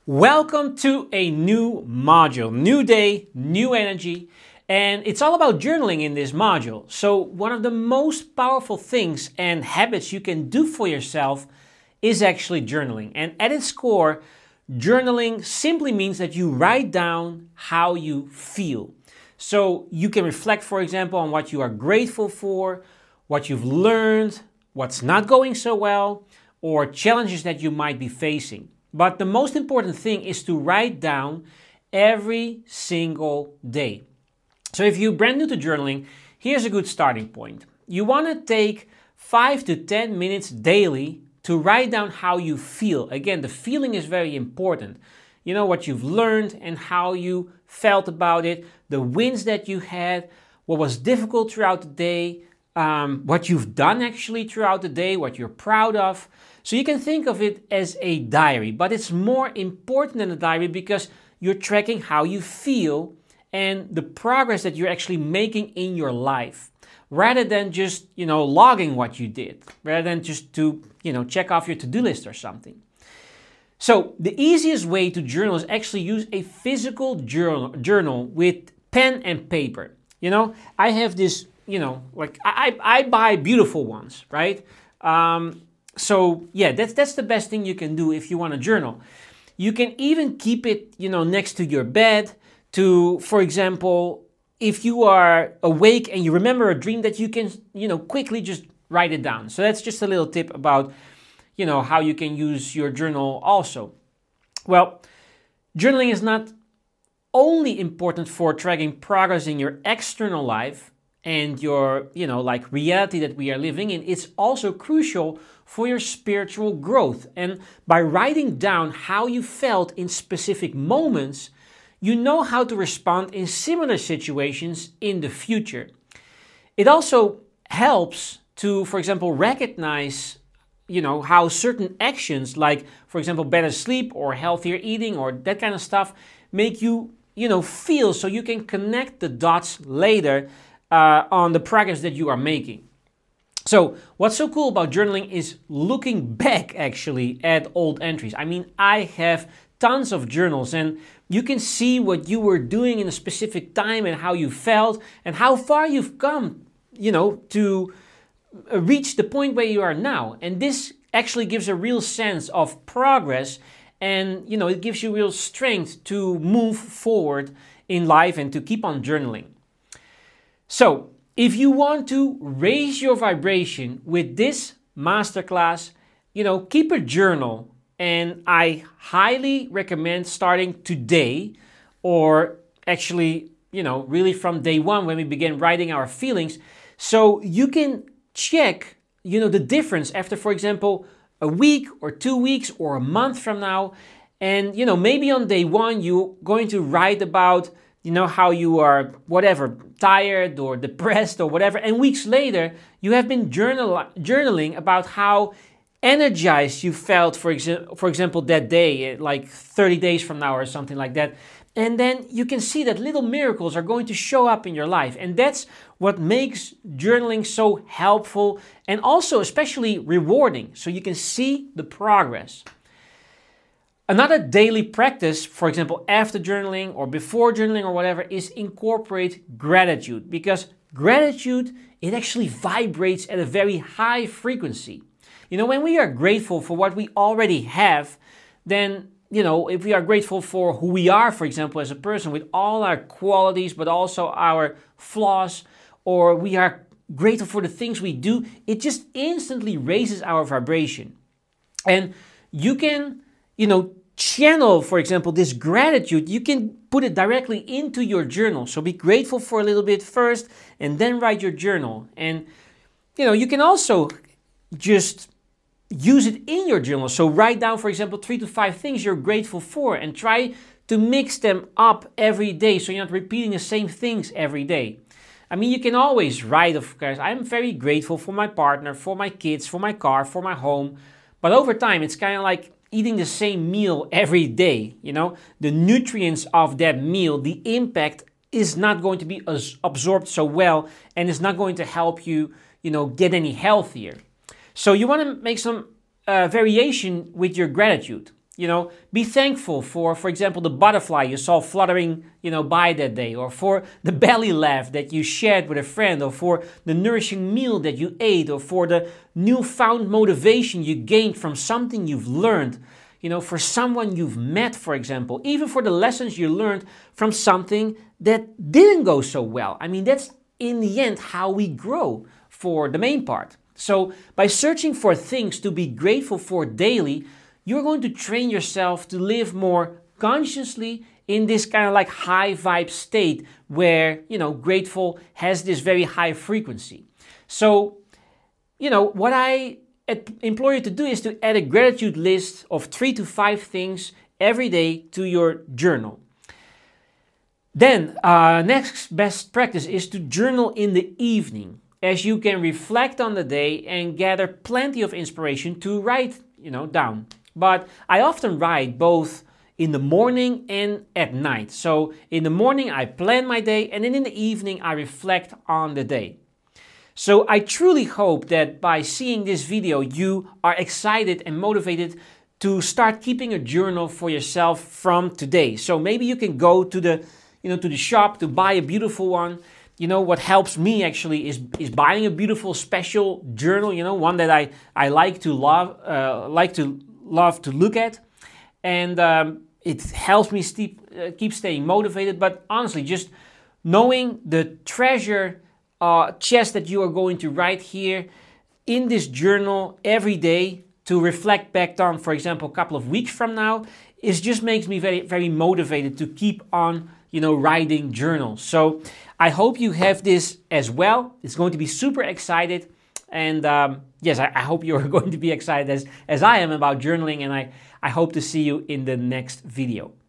Welcome to a new module, new day, new energy, and it's all about journaling in this module. So one of the most powerful things and habits you can do for yourself is actually journaling. And at its core, journaling simply means that you write down how you feel. So you can reflect, for example, on what you are grateful for, what you've learned, what's not going so well, or challenges that you might be facing. But the most important thing is to write down every single day. So if you're brand new to journaling, here's a good starting point. You want to take 5 to 10 minutes daily to write down how you feel. Again, the feeling is very important. You know, what you've learned and how you felt about it, the wins that you had, what was difficult throughout the day, what you've done actually throughout the day, what you're proud of. So you can think of it as a diary, but it's more important than a diary because you're tracking how you feel and the progress that you're actually making in your life, rather than just, logging what you did, rather than just to, check off your to-do list or something. So the easiest way to journal is actually use a physical journal with pen and paper. I have this, I buy beautiful ones, right? So yeah, that's the best thing you can do if you want to journal. You can even keep it, next to your bed to, for example, if you are awake and you remember a dream that you can, quickly just write it down. So that's just a little tip about, how you can use your journal also. Well, journaling is not only important for tracking progress in your external life and your, reality that we are living in, it's also crucial for your spiritual growth. And by writing down how you felt in specific moments, you know how to respond in similar situations in the future. It also helps to, for example, recognize, how certain actions, like, for example, better sleep or healthier eating or that kind of stuff, make you, feel, so you can connect the dots later on the progress that you are making. So what's so cool about journaling is looking back actually at old entries. I mean, I have tons of journals and you can see what you were doing in a specific time and how you felt and how far you've come, to reach the point where you are now. And this actually gives a real sense of progress and, it gives you real strength to move forward in life and to keep on journaling. So, if you want to raise your vibration with this masterclass, keep a journal. And I highly recommend starting today, or actually, really from day one when we begin writing our feelings, so you can check, the difference after, for example, a week or 2 weeks or a month from now. And, maybe on day one, you're going to write about how you are, whatever, tired or depressed or whatever. And weeks later, you have been journaling about how energized you felt, for example, that day, like 30 days from now or something like that. And then you can see that little miracles are going to show up in your life. And that's what makes journaling so helpful and also especially rewarding. So you can see the progress. Another daily practice, for example, after journaling or before journaling or whatever, is incorporate gratitude, because gratitude, it actually vibrates at a very high frequency. When we are grateful for what we already have, then, if we are grateful for who we are, for example, as a person with all our qualities, but also our flaws, or we are grateful for the things we do, it just instantly raises our vibration. And you can, channel, for example, this gratitude, you can put it directly into your journal. So be grateful for a little bit first and then write your journal. And, you can also just use it in your journal. So write down, for example, 3 to 5 things you're grateful for and try to mix them up every day so you're not repeating the same things every day. I mean, you can always write, of course, I'm very grateful for my partner, for my kids, for my car, for my home. But over time, it's kind of like eating the same meal every day. The nutrients of that meal, the impact is not going to be absorbed so well and it's not going to help you, get any healthier. So you want to make some variation with your gratitude. Be thankful for example, the butterfly you saw fluttering, by that day, or for the belly laugh that you shared with a friend, or for the nourishing meal that you ate, or for the newfound motivation you gained from something you've learned, for someone you've met, for example, even for the lessons you learned from something that didn't go so well. I mean, that's in the end how we grow for the main part. So by searching for things to be grateful for daily, you're going to train yourself to live more consciously in this kind of like high vibe state where, grateful has this very high frequency. So, what I implore you to do is to add a gratitude list of 3 to 5 things every day to your journal. Then, next best practice is to journal in the evening, as you can reflect on the day and gather plenty of inspiration to write, down. But I often write both in the morning and at night. So in the morning I plan my day, and then in the evening I reflect on the day. So I truly hope that by seeing this video you are excited and motivated to start keeping a journal for yourself from today. So maybe you can go to the shop to buy a beautiful one. What helps me actually is buying a beautiful special journal, one that I like to love to look at, and it helps me keep staying motivated. But honestly, just knowing the treasure chest that you are going to write here in this journal every day to reflect back on, for example, a couple of weeks from now, just makes me very, very motivated to keep on writing journals. So I hope you have this as well. It's going to be super excited. And yes, I hope you're going to be excited as I am about journaling, and I hope to see you in the next video.